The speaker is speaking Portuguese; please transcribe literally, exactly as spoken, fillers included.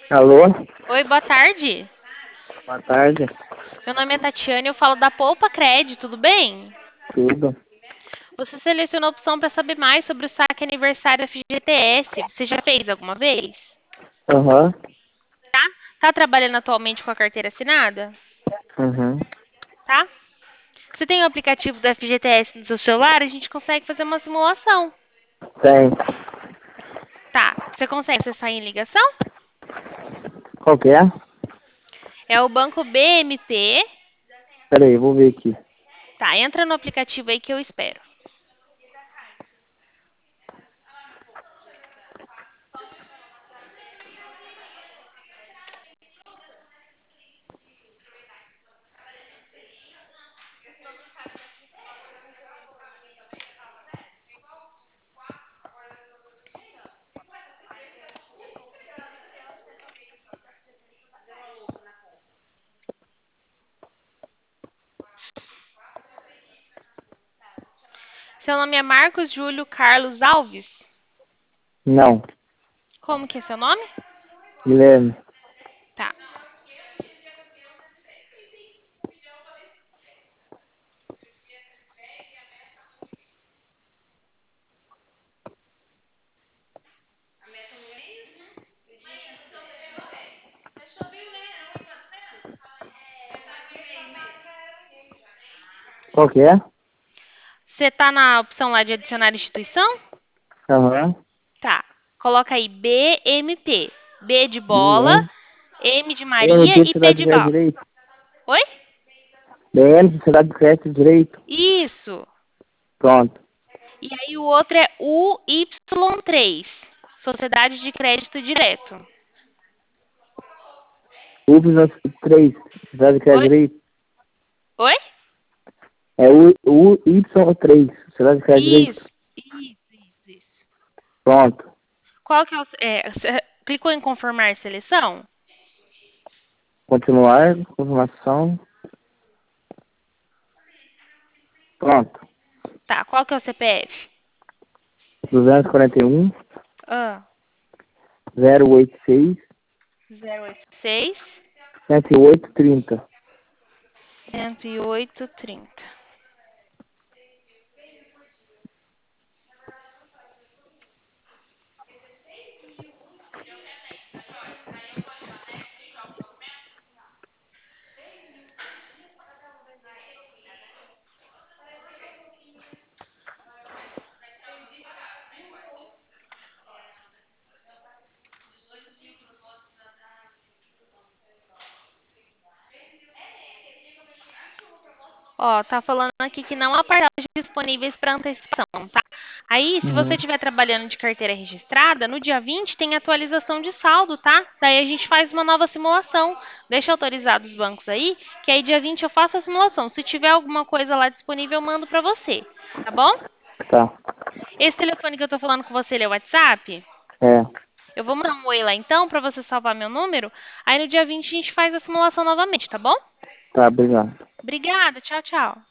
Alô? Oi, boa tarde. Boa tarde. Meu nome é Tatiane, eu falo da Poupa Cred, tudo bem? Tudo? Você selecionou a opção para saber mais sobre o saque aniversário F G T S. Você já fez alguma vez? Aham. Tá? Tá trabalhando atualmente com a carteira assinada? Uhum. Tá? Você tem o aplicativo do F G T S no seu celular? A gente consegue fazer uma simulação. Tem. Tá. Você consegue acessar em ligação? Qual que é? É o banco B M P. Pera aí, vou ver aqui. Tá, entra no aplicativo aí que eu espero. Seu nome é Marcos Júlio Carlos Alves? Não. Como que é seu nome? Guilherme. Tá. Qual que é? Você tá na opção lá de adicionar instituição? Aham. Tá. Coloca aí B M P. B de B bola, M. M de Maria B M de e P Cidade de de Crédito Gal. Direito. Oi? B M de Cidade de Crédito Direito. Isso. Pronto. E aí o outro é U Y três. Sociedade de Crédito Direto. U três. Cidade de Crédito Oi? Direito. Oi? É U, U Y três. Cidade de Crédito Isso. Direito. Isso, isso, isso. Pronto. Qual que é o... É, você clicou em confirmar seleção? Continuar. Confirmação. Pronto. Tá. Qual que é o C P F? duzentos e quarenta e um. Ah, zero oito seis. zero oito seis, cento e oito trinta. cento e oito, trinta. Ó, tá falando aqui que não há parcelas disponíveis para antecipação, tá? Aí, se você Uhum. estiver trabalhando de carteira registrada, no dia vinte tem atualização de saldo, tá? Daí a gente faz uma nova simulação. Deixa autorizado os bancos aí, que aí dia vinte eu faço a simulação. Se tiver alguma coisa lá disponível, eu mando para você, tá bom? Tá. Esse telefone que eu tô falando com você, ele é o WhatsApp? É. Eu vou mandar um oi lá então, para você salvar meu número. Aí no dia vinte a gente faz a simulação novamente, tá bom? Tá, obrigado. Obrigada, tchau, tchau.